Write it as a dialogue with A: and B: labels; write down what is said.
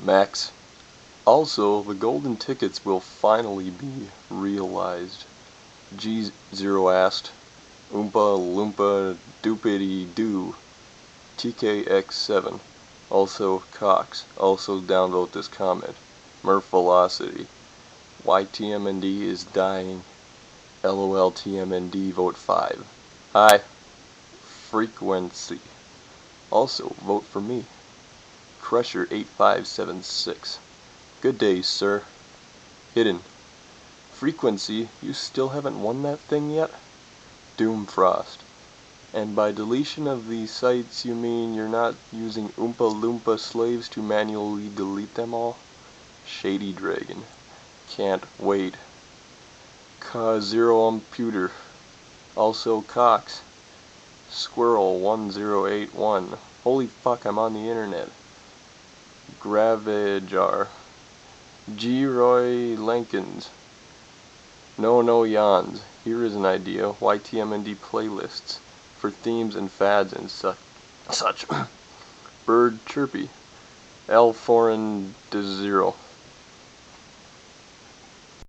A: Max. Also, the golden tickets will finally be realized. G0 asked. Oompa Loompa Doopity Doo. TKX7. Also Cox. Also downvote this comment. Murph Velocity. YTMND is dying. LOL TMND vote 5. Hi. Frequency. Also vote for me. Crusher 8576. Good day, sir. Hidden. Frequency, you still haven't won that thing yet? Doomfrost. And by deletion of these sites, you mean you're not using Oompa Loompa slaves to manually delete them all? Shady Dragon. Can't wait. Ka0umputer. Also Cox. Squirrel 1081. Holy fuck, I'm on the internet. Gravajar. G. Roy Lankins. No Yawns. Here is an idea. YTMND playlists for themes and fads and such. Bird Chirpy. L. Foreign de Zero.